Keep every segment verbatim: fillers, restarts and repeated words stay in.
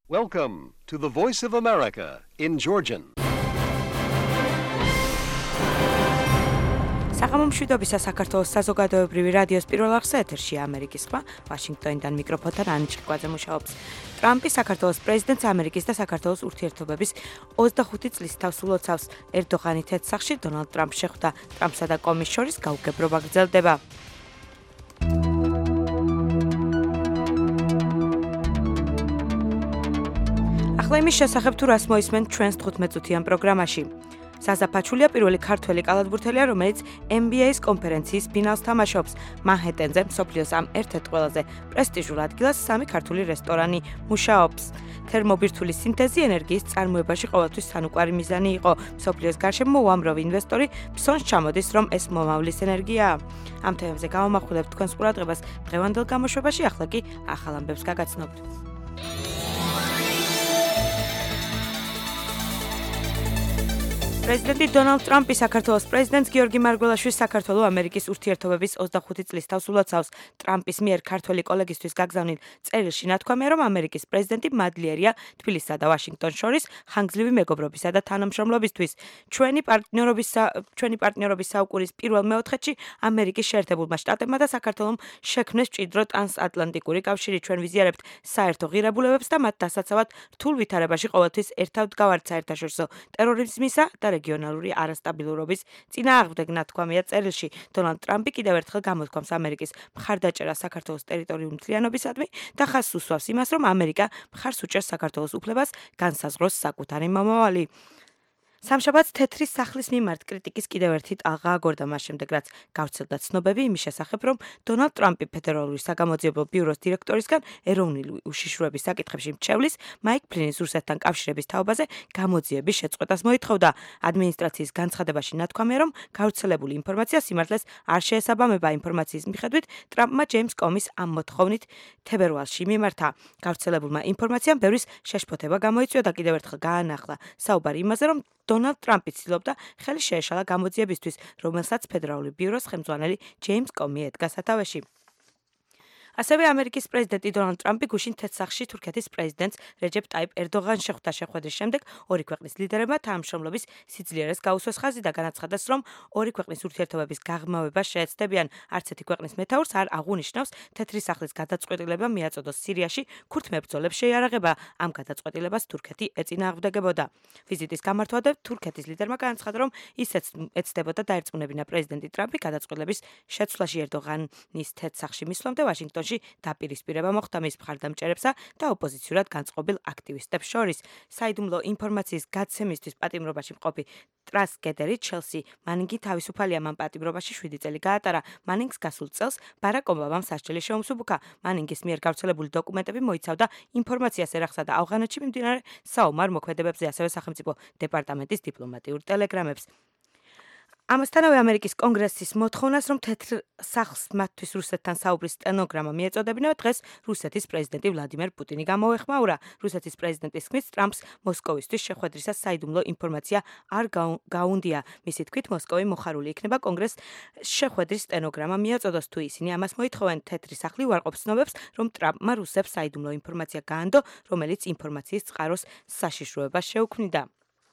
Welcome to the Voice of America in Georgian. საღამომშვიდობისა საქართველოს საზოგადოებრივი რადიოს პირველ აღსა ეთერშია ამერიკის ხმა, ვაშინგტონიდან მიკროფონთან ანი ჭკვაძე მუშაობს. ტრამპი საქართველოს პრეზიდენტს ამერიკის და საქართველოს ურთიერთობების ოცდახუთი წლის თავს ულოცავს. ერდოღანი თეთრსახში დონალდ ტრამპს შეხვდა. ტრამპსა და კომის შორის გაუგებრობა გრძელდება. ახლა იმის შესახებ თუ რას მოისმენთ ჩვენს თხუთმეტწუთიან პროგრამაში. Saza Pachulia პირველი ქართველი კალათბურთელია, რომელიც N B A-ის კონფერენციის ფინალს თამაშობს. მანჰეტენზე, მსოფლიოს ამ ერთ-ერთ ყველაზე პრესტიჟულ ადგილას სამი ქართული რესტორანი მუშაობს. თერმობირთვული სინთეზი ენერგიის წარმოებაში ყოველთვის სანუკვარი მიზანი იყო. მსოფლიოს გარშემო უამრავი ინვესტორი ფსონს ჩამოდის, რომ ეს მომავლის ენერგიაა. ამ თემებზე გავამახვილებთ თქვენს ყურადღებას დღევანდელ გამოშვებაში, ახლა კი ახალ ამბებს გაგაცნობთ. პრეზიდენტი დონალდ ტრამპი საქართველოს პრეზიდენტს გიორგი მარგველაშვილს საქართველო-ამერიკის ურთიერთობების ოცდახუთი წლის თავს ულოცავს. ტრამპის მიერ ქართველი კოლეგისთვის გაგზავნილ წერილში ნათქვამია, რომ ამერიკის პრეზიდენტი მადლიერია თბილისსა და ვაშინგტონს შორის ხანგრძლივი მეგობრობისა და თანამშრომლობისთვის. ჩვენი პარტნიორობის ჩვენი პარტნიორობის საუკუნის პირველ მეოთხედში ამერიკის შეერთებულმა შტატებმა და საქართველომ შექმნეს მჭიდრო ტრანსატლანტიკური კავშირი. ჩვენ ვიზიარებთ საერთო ღირებულებებს და მათ დასაცავად რთულ ვითარებაში ყოველთვის ერთად ვდგავართ საერთაშორისო ტერორიზმისა და რეგიონალური არასტაბილურობის წინააღმდეგ ნათქვამია წერილში. დონალდ ტრამპი კიდევ ერთხელ გამოთქვამს ამერიკის მხარდაჭერას საქართველოს ტერიტორიული მთლიანობისადმი და ხაზს უსვამს იმას, რომ ამერიკა მხარს უჭერს საქართველოს უფლებას განსაზღვროს საკუთარი მომავალი. სამშაბათს თეთრი სახლის მიმართ კრიტიკის კიდევ ერთი ტალღა აგორდა მას შემდეგ, რაც გავრცელდა ცნობები იმის შესახებ, რომ დონალდ ტრამპი ფედერალური საგამოძიებო ბიუროს დირექტორისგან ეროვნული უშიშროების საკითხებში მრჩევლის მაიკ ფლინის რუსეთთან კავშირების თაობაზე გამოძიების შეწყვეტას მოითხოვდა. ადმინისტრაციის განცხადებაში ნათქვამია, რომ გავრცელებული ინფორმაცია სიმართლეს არ შეესაბამება. ინფორმაციის მიხედვით ტრამპმა ჯეიმს კომის ამ მოთხოვნით თებერვალში მიმართა. გავრცელებულმა ინფორმაციამ ბევრის შეშფოთება გამოიწვია და კიდევ ერთხელ გაანახლა საუბარი იმაზე, რომ დონალდ ტრამპი ცდილობდა ხელი შეეშალა გამოძიებისთვის, რომელსაც ფედერალური ბიუროს ხელმძღვანელი ჯეიმს კომი ედგა სათავეში. ასევე ამერიკის პრეზიდენტი დონალდ ტრამპი გუშინ თეთრსახში თურქეთის პრეზიდენტს რეჯეპ ტაიპ ერდოღანს შეხვდა. შეხვედრის შემდეგ ორი ქვეყნის ლიდერებმა თანამშრომლობის სიძლიერეს გაუსვეს ხაზი და განაცხადეს, რომ ორი ქვეყნის ურთიერთობების გაღრმავება შეეცდებიან. არც ერთი ქვეყნის მეთაურს არ აღუნიშნავს თეთრი სახლის გადაწყვეტილება მიაწოდოს სირიაში ქურთ მებრძოლებს შეიარაღება. ამ გადაწყვეტილებას თურქეთი ეწინააღმდეგებოდა. ვიზიტის გამართვადებ თურქეთის ლიდერმა განაცხადა, რომ ის ეცდებოდა დაერწმუნებინა პრეზიდენტი ტრამპი გადაწყვეტილების შეცვლაში ერდოღანის თეთრსახში მისვლამდე ვაშინგტონში დაპირისპირება მოხდა მის მხარდამჭერებსა და ოპოზიციურად განწყობილ აქტივისტებს შორის. საიდუმლო ინფორმაციის გაცემისთვის პატიმრობაში მყოფი ტრანსგედერი ჩელსი მანინგი თავისუფალია. მან პატიმრობაში შვიდი წელი გაატარა. მანინგს გასულ წელს ბარაკ ობამამ სასჯელი შეუმსუბუქა. მანინგის მიერ გავრცელებული დოკუმენტები მოიცავდა ინფორმაციას ერახსა და ავღანეთში მიმდინარე საომარ მოქმედებებზე, ასევე სახელმწიფო დეპარტამენტის დიპლომატიურ ტელეგრამებს. ამასთანავე ამერიკის კონგრესის მოთხოვნას, რომ თეთრ სახლს მათთვის რუსეთთან საუბრის სტენოგრამა მიეწოდებინა, დღეს რუსეთის პრეზიდენტი ვლადიმერ პუტინი გამოეხმაურა. რუსეთის პრეზიდენტის თქმით, ტრამპს მოსკოვისთვის შეხვედრისას საიდუმლო ინფორმაცია არ გაუნდია. მისი თქმით, მოსკოვი მოხარული იქნება კონგრესს შეხვედრის სტენოგრამა მიაწოდოს. თუ ისინი ამას მოითხოვენ, თეთრი სახლი უარყოფს ცნობებს, რომ ტრამპმა რუსებს საიდუმლო ინფორმაცია გაანდო, რომელიც ინფორმაციის წყაროს საშიშროებას შეუქმნიდა.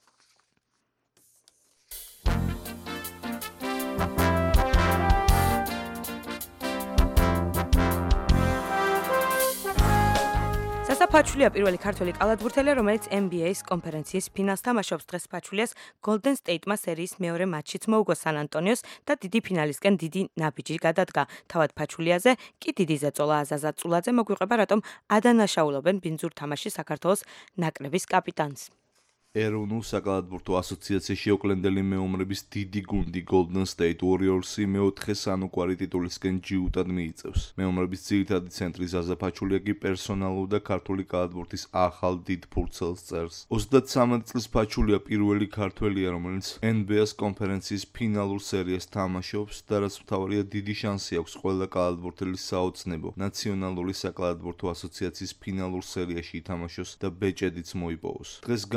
Saza Pachulia პირველი ქართველი კალათბურთელია, რომელიც N B A-ის კონფერენციის ფინალს თამაშობს. დღეს Pachulias Golden State-მა სერიის მეორე მატჩიც მოუგო San Antonio-ს და დიდი ფინალისკენ დიდი ნაბიჯი გადადგა. თავად Pachulias-ზე კი დიდი ზეწოლა აზაზა წულაძე მოგვიყვება, რატომ ადანაშაულობენ ბინძურ თამაში საქართველოს ნაკრების კაპიტანს. ეროვნულ საკალათბურთო ასოციაციაში ოკლენდელი მეომრების დიდი გუნდი Golden State Warriors-ი მეოთხე სანუკვარი ტიტულისკენ ჯიუტად მიიწევს. მეომრების ძირითადი ცენტრი ზაზა ფაჩულია კი პერსონალურ და ქართული კალათბურთის ახალ დიდ ფურცელს წერს. ოცდათვრამეტ წლის ფაჩულია პირველი ქართველია, რომელიც N B A-ის კონფერენციის ფინალურ სერიას თამაშობს და რაც მთავარია დიდი შანსი აქვს ყველა კალათბურთელის საოცნებო ნაციონალური საკალათბურთო ასოციაციის ფინალურ სერიაში ითამაშოს და ბეჭედიც მოიპოვოს. დღეს გამთენი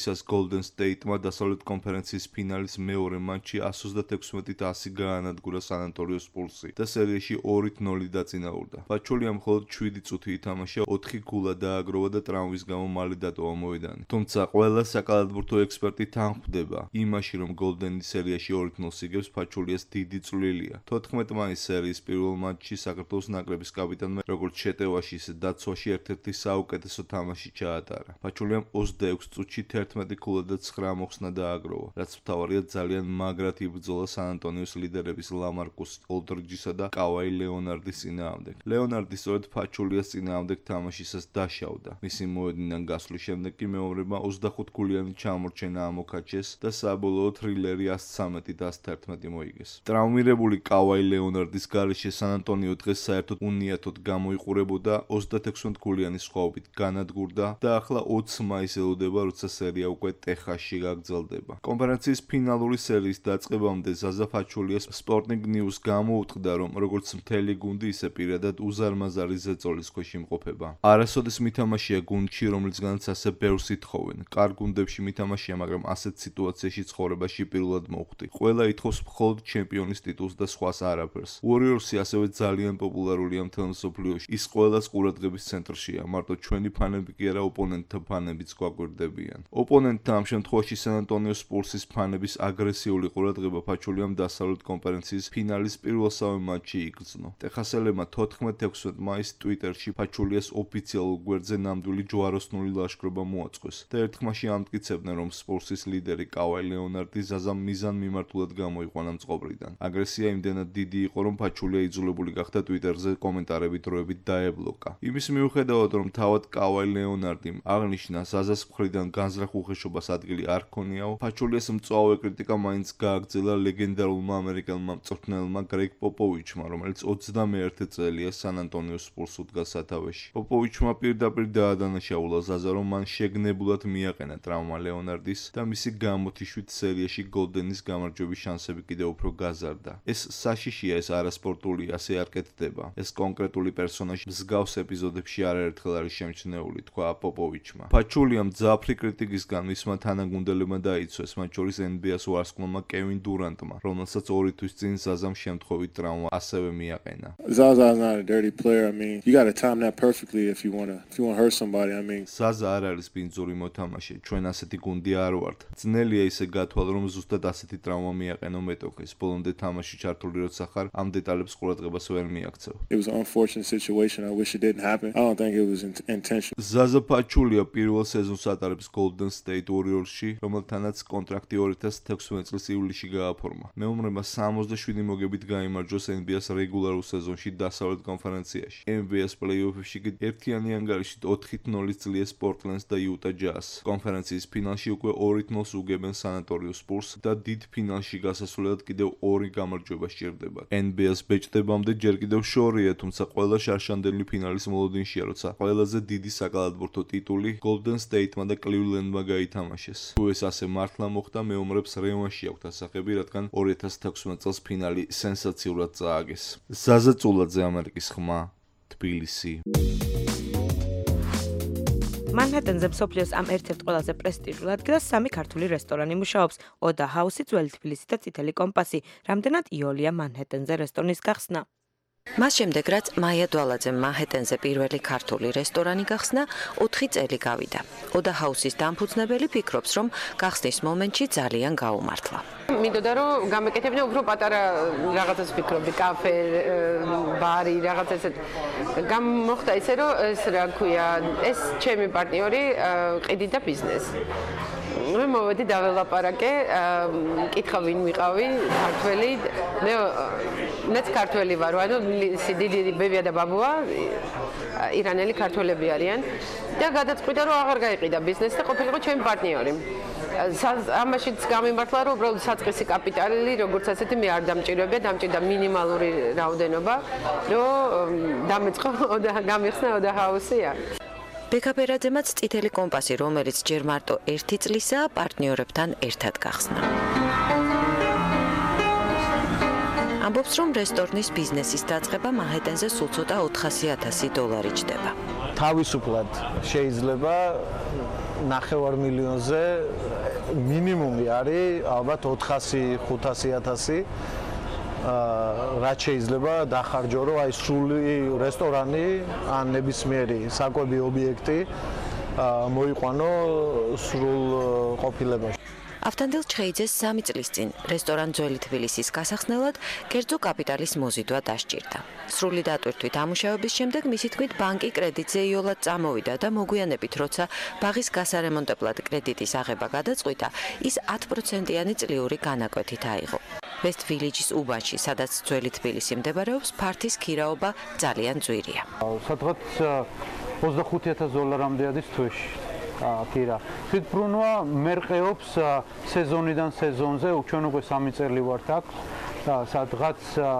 დღისას Golden State-მა დასავლეთ კონფერენციის ფინალის მეორე მატჩი one twenty-six one გაანადგურა San Antonio Spurs-ი და სერიაში two nol დაწინაურდა. ფაჩულიამ მხოლოდ seven წუთი ითამაშა, four გოლა დააგროვა და ტრამვის გამო მალე დატოვა მოედანი. თუმცა ყველა საკალათბურთო ექსპერტი თანხმდება იმაში, რომ Golden-ი სერიაში two nol იგებს ფაჩულიას დიდი წვლილია. fourteen მაისის სერიის პირველ მატჩში საქართველოს ნაკრების კაპიტანმა როგორც შეტევაში, ისე დაცვაში ერთ-ერთი საუკეთესო თამაში ჩაატარა. ფაჩულიამ twenty-six წუთში eleven გოლა და nine მოხსნა დააგროვა, რაც მთავარია ძალიან მაგრად იბრძოლა San Antonio-s ლიდერების LaMarcus Aldridge-ისა და Kawhi Leonard-ის წინააღმდეგ. ლეონარდი სწორედ ფაჩულიას წინააღმდეგ თამაშისას დაშავდა. მისი მოედნიდან გასვლის შემდეგ კი მეომრებმა twenty-five გოლიანი ჩამორჩენა ამოქაჩეს და საბოლოოდ თრილერი one thirteen და one eleven მოიგეს. ტრაუმირებული Kawhi Leonard-ის გარეშე San Antonio დღეს საერთოდ უნიათოდ გამოიყურებოდა thirty-six გოლიანი სხვაობით განადგურდა და ახლა twenty მაისს ელოდება, როცა სერია უკვე ტეხასში გაგრძელდება. კონფერენციის ფინალური სერიის დაწყებამდე ზაზა ფაჩულიას Sporting News გამოუტყდა, რომ როგორც მთელი გუნდი, ისე პირადად უზარმაზარი ზეწოლის ქვეშ იმყოფება. არასოდეს მითამაშია გუნდში, რომლისგანაც ასე ბევრს ითხოვენ. კარგ გუნდებში მითამაშია, მაგრამ ასეთ სიტუაციაში ცხოვრებაში პირველად მოვხვდი. ყველა ითხოვს მხოლოდ ჩემპიონის ტიტულს და სხვას არაფერს. Warriors-ი ასევე ძალიან პოპულარულია მთელ მსოფლიოში. ის ყველას ყურადღების ცენტრშია. მარტო ჩვენი ფანები კი არა, ოპონენტთა ფანებიც გვაკვირდებიან. ოპონენტთა ამ შემთხვევაში San Antonio Spurs-ის ფანების აგრესიული ყურადღება ფაჩულიამ დასავლეთ კონფერენციის ფინალის პირველსავე მატჩში იგრძნო. ტეხასელებმა fourteen მაისს Twitter-ში ფაჩულიას ოფიციალურ გვერდზე ნამდვილი ჯვაროსნული ლაშქრობა მოაწყვეს და ერთხმაში ამტკიცებდნენ, რომ Spurs-ის ლიდერი Kawhi Leonard-ი ზაზამ მიზანმიმართულად გამოიყვანა მწყობრიდან. აგრესია იმდენად დიდი იყო, რომ ფაჩულია იძულებული გახდა Twitter-ზე კომენტარებით დროებით დაებლოკა. იმის მიუხედავად, რომ თავად Kawhi Leonard-ი აღნიშნა ზაზას მხრიდან განზრახ უხეშობას ადგილი არ ჰქონიაო, ფაჩულიას მწვავე კრიტიკა მაინც გააგრძელა ლეგენდარულმა ამერიკელმა მწვრთნელმა გრეგ პოპოვიჩმა, რომელიც twenty-one წელია San Antonio Spurs უდგა სათავეში. პოპოვიჩმა პირდაპირ დაადანაშაულა ზაზა, რომ მან შეგნებულად მიაყენა ტრაუმა ლეონარდის და მისი გამოთიშვით სერიაში Golden-ის გამარჯვების შანსები კიდევ უფრო გაზარდა. ეს საშიშია, ეს არასპორტული, ასე არ კეთდება. ეს კონკრეტული პერსონაჟი მსგავს ეპიზოდებში არაერთხელ არის შემჩნეული, თქვა პოპოვიჩმა. ფაჩულიამ ძაფრი კრიტიკისგან მისმა თანაგუნდელებმა დაიცვეს, მათ შორის N B A-s ვარსკვლავმა კევინ დურანტმა, რომელსაც ორი თვის წინ ზაზამ შემთხვევით ტრაუმა ასევე მიაყენა. Zaza's not a dirty player. I mean, you got to time that perfectly if you want to if you want to hurt somebody. I mean, ზაზა არ არის ბინძური მოთამაშე. ჩვენ ასეთი გუნდი არ ვართ. ძნელია ისე გათვალ, რომ ზუსტად ასეთი ტრაუმა მიაყენო მეტოქეს. ბოლომდე თამაში ჩართული როცა ხარ, ამ დეტალებს ყურადღებას ვერ მიაქცევ. It was an unfortunate situation. I wish it didn't happen. I don't think it was intentional. ზაზა ფაჩულია პირველ სეზონს ატარებს Golden State Warriors-ში, რომელთანაც კონტრაქტი two thousand sixteen წლის ივლისში გააფორმა. მეომრებმა sixty-seven მოგებით გაიმარჯვეს N B A-s რეგულარულ სეზონში დასავლეთ კონფერენციაში. N B A-s პლეი-ოფებში კი ერთიანი ანგარიშით four nol ძლიერს Portland და Utah Jazz. კონფერენციის ფინალში უკვე two nol უგებენ San Antonio Spurs და დიდ ფინალში გასასვლელად კიდევ ორი გამარჯვება სჭირდებათ. N B A-s ბეჭდებამდე ჯერ კიდევ შორია, თუმცა ყველა შარშანდელი ფინალის მოლოდინშია, როცა ყველაზე დიდი საკალათბურთო ტიტული Golden State-მა და Cleveland-მა გაითამაშეს. თუ ეს ასე მართლა მოხდა, მეომრებს რევანში აქვთ ასახები, რადგან two thousand sixteen წელს ფინალი სენსაციურად წააგეს. ზაზა წულაძე, ამერიკის ხმა, თბილისი. მანჰეტენზე მსოფლიოს ამ ერთ-ერთ ყველაზე პრესტიჟულ ადგილას სამი ქართული რესტორანი მუშაობს. Oda House-ი, ძველი თბილისი და წითელი კომპასი. რამდენად იოლია მანჰეტენზე რესტორნის გახსნა? მას შემდეგ, რაც მაია დვალაძემ მანჰეტენზე პირველი ქართული რესტორანი გახსნა, ოთხი წელი გავიდა. Oda House-ის დამფუძნებელი ფიქრობს, რომ გახსნის მომენტში ძალიან გაუმართლა. მინდოდა რომ გამეკეთებინა უფრო პატარა რაღაცას ვფიქრობდი, კაფე, ბარი, რაღაც ესეთ. გამოხდა ისე რომ ეს რა ქვია, ეს ჩემი პარტნიორი ყიდიდა ბიზნესს. მე მოვედი დაველაპარაკე, კითხა ვინ ვიყავი, ქართველი, მე მეც ქართველი ვარ, ანუ დიდი ბებია და ბაბუა ირანელი ქართველები არიან და გადაწყვიტა რომ აღარ გაიყიდა ბიზნესი და ყოფილიყო ჩემი პარტნიორი. ამაშიც გამიმართლა რომ უბრალოდ საწყისი კაპიტალი როგორც ასეთი მე არ დამჭირებია, დამჭირდა მინიმალური რაოდენობა, რომ დამეწყო Oda გამიხსნა Oda House-ია. ბეკაპერაძემაც წითელი კომპასი, რომელიც ჯერ მარტო ერთი წლისაა, პარტნიორებთან ერთად გახსნა. ამბობს, რომ რესტორნის ბიზნესის დაწყება მანჰეტენზე სულ ცოტა ოთხასი ათასი დოლარი ჯდება. თავისუფლად შეიძლება ნახევარ მილიონზე მინიმუმი არის ალბათ ოთხასი ხუთასი ათასი რაც შეიძლება დახარჯო, რომ აი სრული რესტორანი ან ნებისმიერი საკვები ობიექტი მოიყვანო სრულ ყოფილებაში. ავთანდილ ჩხეიძეს სამი წლის წინ რესტორან ძველი თბილისის გასახსნელად კერძო კაპიტალის მოზიდვა დასჭირდა. სრული დატვირთვით ამუშავების შემდეგ მისი თქმით ბანკი კრედიტზე იოლად წამოვიდა და მოგვიანებით როცა ბაღის გასარემონტებლად კრედიტის აღება გადაწყვიტა, ის ათი პროცენტიანი წლიური განაკვეთით აიღო. West Village-ის უბანში, სადაც ძველი თბილისი მდებარეობს, ფართის ქირაობა ძალიან ძვირია. სადღაც ოცდახუთი ათასი დოლარამდე არის თვეში. კირა. თვითბრუნვა მერყეობს სეზონიდან სეზონზე, ჩვენ უკვე სამი წელი ვართ აქ, სადღაც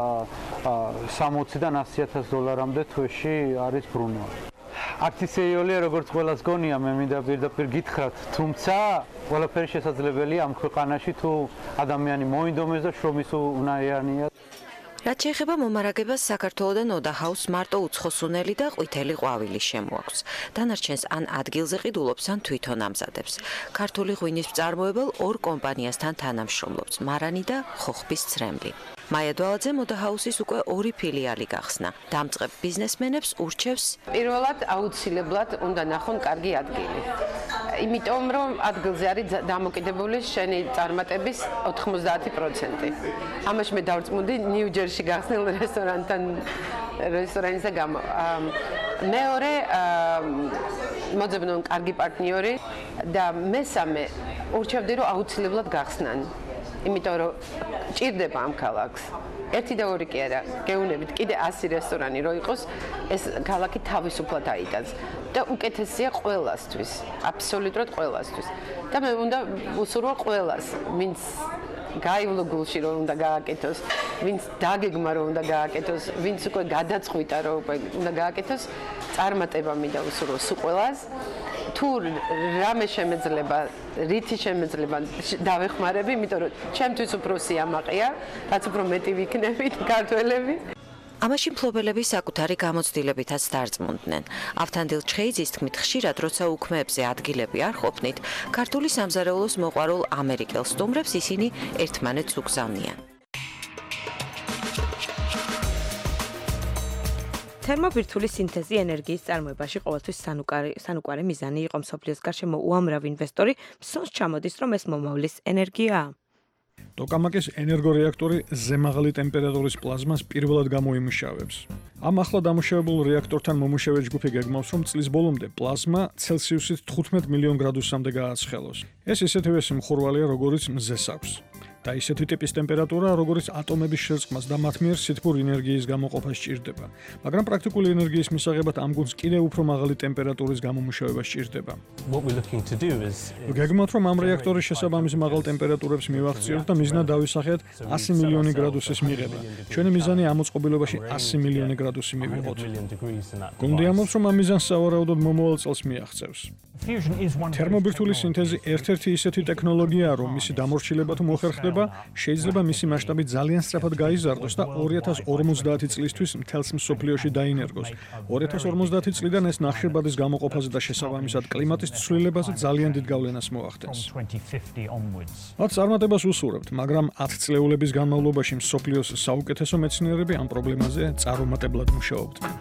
სამოციდან ასი ათასი დოლარამდე თვეში არის ბრუნვა. აქცისეიოლია როგორც ყველას გონია, მე მინდა პირდაპირ გითხრათ, თუმცა ყველაფერი შესაძლებელია ამ ქვეყანაში თუ ადამიანი მოინდომეს და შრომის უნარიანია. რაც შეეხება მომარაგებას, საქართველოდან ოდაჰაუს მარტო უცხოსუნელი და ყვითელი ყვავილი შემოაქვს. დანარჩენს ან ადგილზე ყიდულობს, ან თვითონ ამზადებს. ქართული ღვინის მწარმოებელ ორ კომპანიასთან თანამშრომლობს, მარანი და ხოხბის ცრემლი. მაია დვალაძემ ოდაჰაუსის უკვე ორი ფილიალი გახსნა. დამწყებ ბიზნესმენებს ურჩევს პირველად აუცილებლად უნდა ნახონ კარგი ადგილი. იმიტომ რომ ადგილზე არის დამოკიდებული შენი წარმატების ოთხმოცდაათი პროცენტი. ამაში მე დავწმუნდი ნიუ-ჯერსში გახსნილ რესტორანთან რესტორანზე გამო. მეორე მოძებნონ კარგი პარტნიორი და მესამე ურჩევდი რომ აუცილებლად გახსნან. იმიტომ რომ ჭირდება ამ ქალაქს. ერთი და ორი კი არა, გეუნებით კიდე ასი რესტორანი რო იყოს, ეს ქალაქი თავისუფლად აიტანს და უკეთესია ყველასთვის, აბსოლუტურად ყველასთვის. და მე უნდა უსურვო ყველას, ვინც გაივლო გულში რომ უნდა გააკეთოს, ვინც დაგეგმა რომ უნდა გააკეთოს, ვინც უკვე გადაწყვიტა რომ უკვე უნდა გააკეთოს, წარმატება მინდა უსურვო სულ ყველას. თუ რამე შემეძლება, რითი შემეძლება დავეხმარები, იმიტომ რომ ჩემთვის უფრო სიამაყეა, რაც უფრო მეტი ვიქნებით ქართველები. ამაში მფლობელები საკუთარი გამოცდილებითაც დარწმუნდნენ. ავთანდილ ჩხეიძის თქმით, ხშირად როცა უქმეებზე ადგილები არ ყოფნით, ქართული სამზარეულოს მოყვარულ ამერიკელ სტუმრებს ისინი ერთმანეთს უგზავნიან. თერმობირთვული სინთეზი ენერგიის წარმოებაში ყოველთვის სანუკვარი მიზანი იყო. მსოფლიოს გარშემო უამრავი ინვესტორი მსონს ჩამოდის, რომ ეს მომავლის ენერგიაა. ტოკამაკის ენერგორეაქტორი ზემაღალი ტემპერატურის პლაზმას პირველად გამოიმუშავებს. ამ ახლა დამუშავებულ რეაქტორთან მომუშავე ჯგუფი გეგმავს, რომ წლის ბოლომდე პლაზმა ცელსიუსით თხუთმეტ მილიონ გრადუსამდე გააცხელოს. ეს ისეთივე სიმხურვალეა, როგორიც მზეს აქვს. და ისეთი ტიპის ტემპერატურა, როგორც ატომების შერწყმას და მათ მიერ სითბურ ენერგიის გამოყოფას სჭირდება. მაგრამ პრაქტიკული ენერგიის მისაღებად ამ გუნდს კიდევ უფრო მაღალი ტემპერატურის გამომუშავება სჭირდება. გეგმავთ, რომ ამ რეაქტორის შესაბამის მაღალ ტემპერატურებს მივახციოთ და მიზნად დავისახეთ ასი მილიონი გრადუსის მიღება. ჩვენი მიზანი ამ მოწყობილობაში ასი მილიონი გრადუსი მივიღოთ. გუნდი ამბობს, რომ ამ მიზანს სავარაუდოდ მომავალ წელს მიაღწევს. თერმობირთვული სინთეზი ერთ-ერთი ისეთი ტექნოლოგიაა, რომ მისი დამორჩილება თუ მოხერხდება, შეიძლება მისი მასშტაბი ძალიან სწრაფად გაიზარდოს და ორი ათას ორმოცდაათი წლისთვის მთელს მსოფლიოში დაინერგოს. ორი ათას ორმოცდაათი წლიდან ეს ნახშირბადის გამოყოფაზე და შესაბამისად კლიმატის ცვლილებაზე ძალიან დიდ გავლენას მოახდენს. მათ წარმატებას უსურვებთ, მაგრამ ათი წლეულების განმავლობაში მსოფლიოს საუკეთესო მეცნიერები ამ პრობლემაზე წარუმატებლად მუშაობდნენ.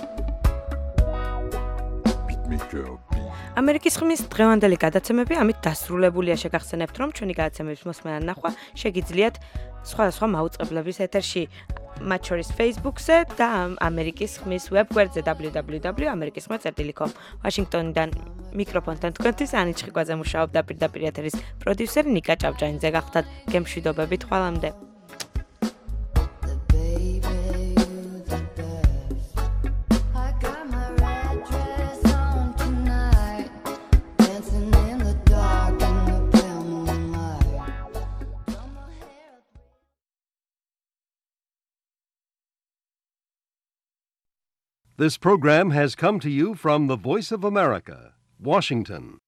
ამერიკის ხმის დღევანდელი გადაცემები ამით დასრულებულია. შეგახსენებთ, რომ ჩვენი გადაცემების მოსმენა ნახვა შეგიძლიათ სხვადასხვა მაუწყებლების ეთერში, მათ შორის Facebook-ზე და ამერიკის ხმის ვებგვერდზე double-u double-u double-u dot amerikis xmi dot com. ვაშინგტონიდან მიკროფონთან თქვენთვის ანი ჩხიკვაძე მუშაობდა, პირდაპირ ეთერის პროდიუსერი ნიკა ჭავჭანიძე გახდათ. გემშვიდობებით ხვალამდე. This program has come to you from the Voice of America, Washington.